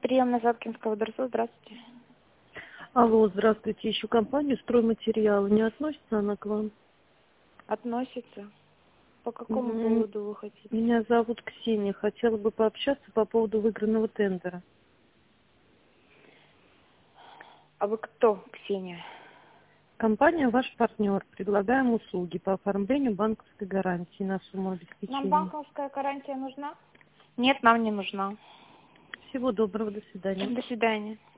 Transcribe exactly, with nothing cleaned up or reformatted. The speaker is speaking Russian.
Прием на Заткинского дворца. Здравствуйте. Алло, здравствуйте. Ищу компанию «Стройматериалы». Не относится она к вам? Относится. По какому М, поводу вы хотите? Меня зовут Ксения. Хотела бы пообщаться по поводу выигранного тендера. А вы кто, Ксения? Компания «Ваш партнер». Предлагаем услуги по оформлению банковской гарантии на сумму Нам обеспечения. банковская гарантия нужна? Нет, нам не нужна. Всего доброго. До свидания. До свидания.